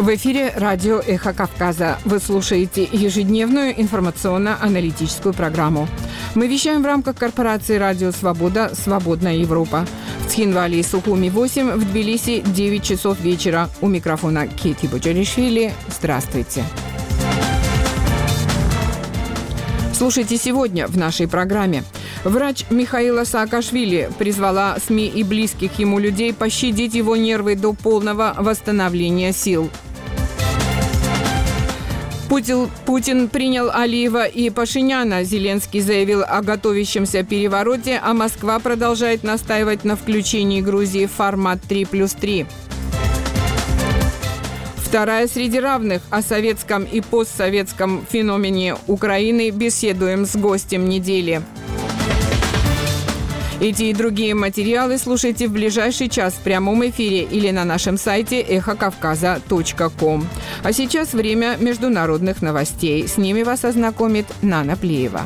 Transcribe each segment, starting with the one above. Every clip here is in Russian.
В эфире радио «Эхо Кавказа». Вы слушаете ежедневную информационно-аналитическую программу. Мы вещаем в рамках корпорации «Радио Свобода. Свободная Европа». В Цхинвале и Сухуми 8, в Тбилиси 9 часов вечера. У микрофона Кети Боджаришвили. Здравствуйте. Слушайте сегодня в нашей программе. Врач Михаила Саакашвили призвала СМИ и близких ему людей пощадить его нервы до полного восстановления сил. Путин принял Алиева и Пашиняна. Зеленский заявил о готовящемся перевороте, а Москва продолжает настаивать на включении Грузии в формат 3+3. Вторая среди равных. О советском и постсоветском феномене Украины беседуем с гостем недели. Эти и другие материалы слушайте в ближайший час в прямом эфире или на нашем сайте эхокавказа.ком. А сейчас время международных новостей. С ними вас ознакомит Нана Плеева.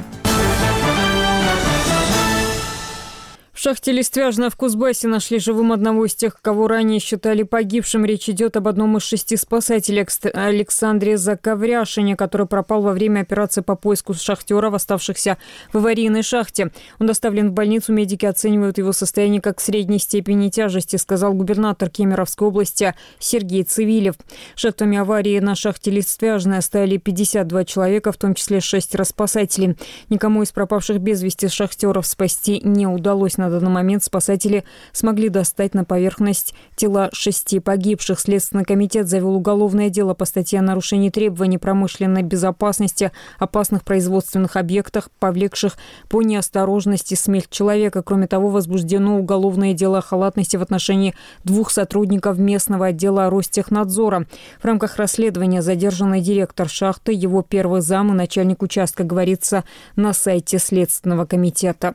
В шахте Листвяжная в Кузбассе нашли живым одного из тех, кого ранее считали погибшим. Речь идет об одном из 6 спасателей, Александре Заковряшине, который пропал во время операции по поиску шахтеров, оставшихся в аварийной шахте. Он доставлен в больницу, медики оценивают его состояние как средней степени тяжести, сказал губернатор Кемеровской области Сергей Цивилев. Жертвами аварии на шахте Листвяжная стали 52 человека, в том числе 6 спасателей. Никому из пропавших без вести шахтеров спасти не удалось. На данный момент спасатели смогли достать на поверхность тела 6 погибших. Следственный комитет завел уголовное дело по статье о нарушении требований промышленной безопасности, опасных производственных объектах, повлекших по неосторожности смерть человека. Кроме того, возбуждено уголовное дело о халатности в отношении 2 сотрудников местного отдела Ростехнадзора. В рамках расследования задержанный директор шахты, его первый зам и начальник участка, говорится на сайте Следственного комитета.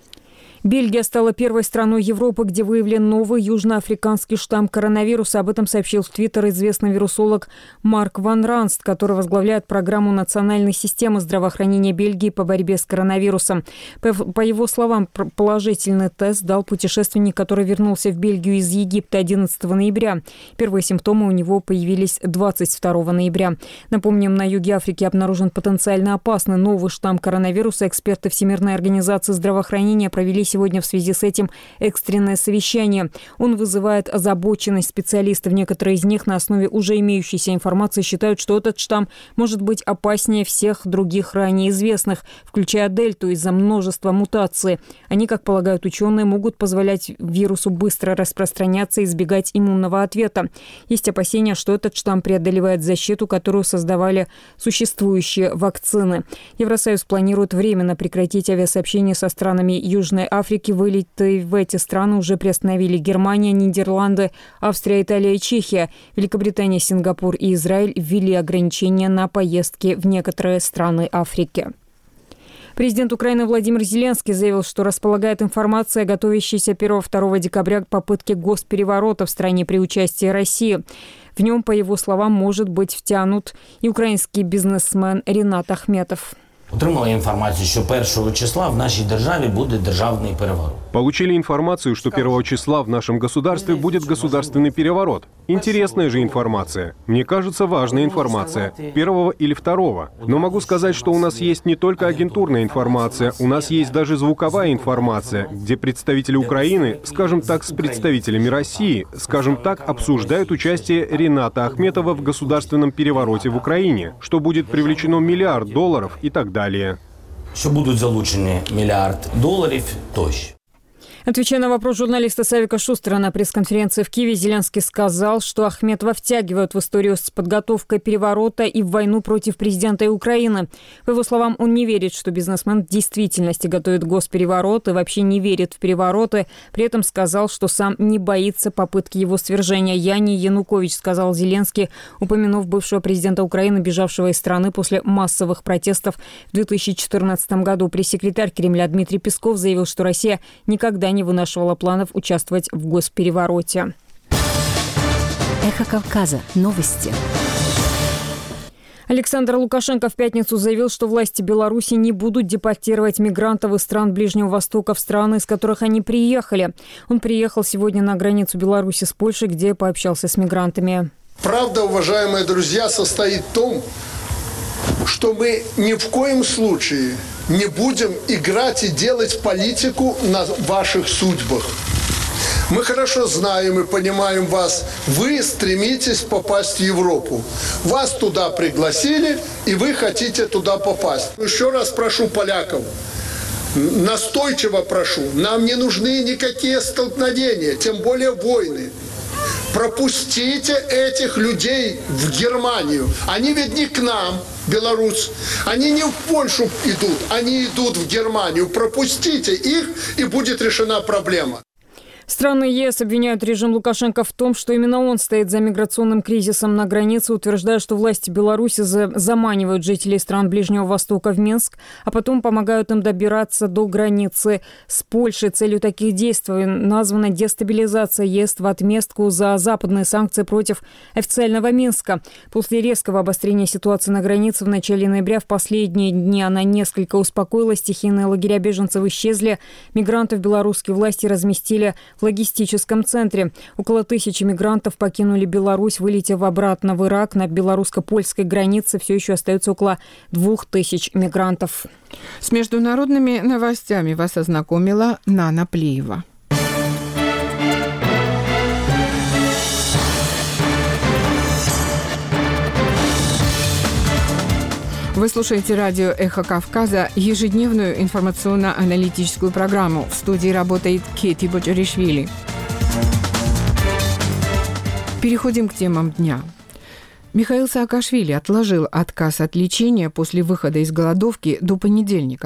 Бельгия стала первой страной Европы, где выявлен новый южноафриканский штамм коронавируса. Об этом сообщил в Твиттер известный вирусолог Марк Ван Ранст, который возглавляет программу национальной системы здравоохранения Бельгии по борьбе с коронавирусом. По его словам, положительный тест дал путешественник, который вернулся в Бельгию из Египта 11 ноября. Первые симптомы у него появились 22 ноября. Напомним, на юге Африки обнаружен потенциально опасный новый штамм коронавируса. Эксперты Всемирной организации здравоохранения провели сегодня в связи с этим экстренное совещание. Он вызывает озабоченность специалистов. Некоторые из них на основе уже имеющейся информации считают, что этот штамм может быть опаснее всех других ранее известных, включая дельту, из-за множества мутаций. Они, как полагают ученые, могут позволять вирусу быстро распространяться и избегать иммунного ответа. Есть опасения, что этот штамм преодолевает защиту, которую создавали существующие вакцины. Евросоюз планирует временно прекратить авиасообщение со странами Южной Африки. Вылеты в эти страны уже приостановили Германия, Нидерланды, Австрия, Италия и Чехия. Великобритания, Сингапур и Израиль ввели ограничения на поездки в некоторые страны Африки. Президент Украины Владимир Зеленский заявил, что располагает информацией о готовящейся 1-2 декабря попытке госпереворота в стране при участии России. В нем, по его словам, может быть втянут и украинский бизнесмен Ринат Ахметов. Отримали інформацію, що 1 числа в нашей державе будет державный переворот. Получили информацию, что 1 числа в нашем государстве будет государственный переворот. Интересная же информация. Мне кажется, важная информация. 1 или 2. Но могу сказать, что у нас есть не только агентурная информация, у нас есть даже звуковая информация, где представители Украины, скажем так, с представителями России, скажем так, обсуждают участие Рината Ахметова в государственном перевороте в Украине, что будет привлечено $1 миллиард и так далее. Що будуть залучені $1 мільярд тощо. Отвечая на вопрос журналиста Савика Шустера на пресс-конференции в Киеве, Зеленский сказал, что Ахметова втягивают в историю с подготовкой переворота и в войну против президента Украины. По его словам, он не верит, что бизнесмен в действительности готовит госпереворот и вообще не верит в перевороты. При этом сказал, что сам не боится попытки его свержения. «Я не Янукович», сказал Зеленский, упомянув бывшего президента Украины, бежавшего из страны после массовых протестов в 2014 году. Пресс-секретарь Кремля Дмитрий Песков заявил, что Россия никогда не вынашивала планов участвовать в госперевороте. Эхо Кавказа. Новости. Александр Лукашенко в пятницу заявил, что власти Беларуси не будут депортировать мигрантов из стран Ближнего Востока в страны, из которых они приехали. Он приехал сегодня на границу Беларуси с Польшей, где пообщался с мигрантами. Правда, уважаемые друзья, состоит в том, что мы ни в коем случае не будем играть и делать политику на ваших судьбах. Мы хорошо знаем и понимаем вас. Вы стремитесь попасть в Европу. Вас туда пригласили, и вы хотите туда попасть. Еще раз прошу поляков, настойчиво прошу, нам не нужны никакие столкновения, тем более войны. Пропустите этих людей в Германию. Они ведь не к нам, Беларусь. Они не в Польшу идут, они идут в Германию. Пропустите их, и будет решена проблема. Страны ЕС обвиняют режим Лукашенко в том, что именно он стоит за миграционным кризисом на границе, утверждая, что власти Беларуси заманивают жителей стран Ближнего Востока в Минск, а потом помогают им добираться до границы с Польшей. Целью таких действий названа дестабилизация ЕС в отместку за западные санкции против официального Минска. После резкого обострения ситуации на границе в начале ноября в последние дни она несколько успокоилась. Стихийные лагеря беженцев исчезли. Мигрантов белорусские власти разместили в логистическом центре. Около 1000 мигрантов покинули Беларусь, вылетев обратно в Ирак. На белорусско-польской границе все еще остается около 2000 мигрантов. С международными новостями вас ознакомила Нана Плиева. Вы слушаете радио «Эхо Кавказа», ежедневную информационно-аналитическую программу. В студии работает Кети Боджаришвили. Переходим к темам дня. Михаил Саакашвили отложил отказ от лечения после выхода из голодовки до понедельника.